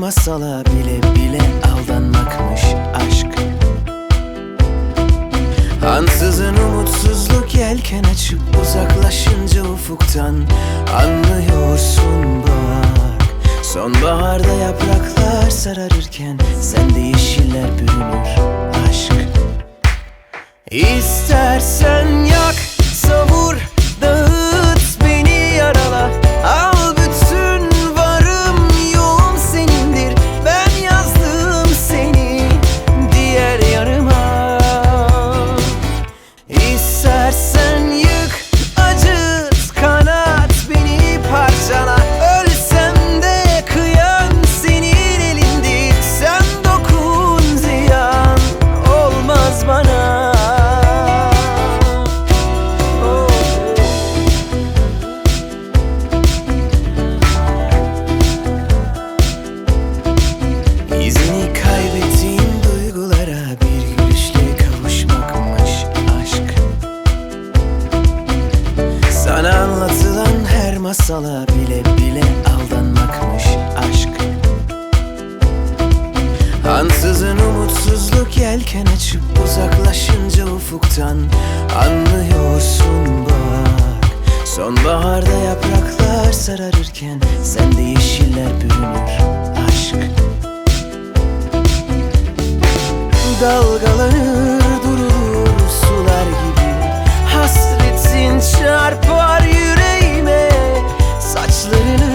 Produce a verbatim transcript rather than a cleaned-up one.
masala bile bile aldanmakmış aşk. Ansızın umutsuzluk yelken açıp uzaklaşınca ufuktan anlıyorsun bak. Sonbaharda yapraklar sararırken sende yeşiller bürünür aşk. İstersen yak, savur, dağıt, beni yarala. Al bütün varım yoğum senindir. Ben yazdım seni diğer yarıma. İstersen yık, acıt, kanat, beni parçala. Ölsem de kıyam senin elindi. Sen dokun, ziyan olmaz bana. İzini kaybettiğim duygulara bir gülüşle kavuşmakmış aşk. Sana anlatılan her masala bile bile aldanmakmış aşk. Ansızın umutsuzluk yelken açıp uzaklaşınca ufuktan anlıyorsun bak. Sonbaharda yapraklar sararırken sende yeşiller bürünür aşk. Dalgalanır durur sular gibi, hasretin çarpar yüreğime. Saçlarını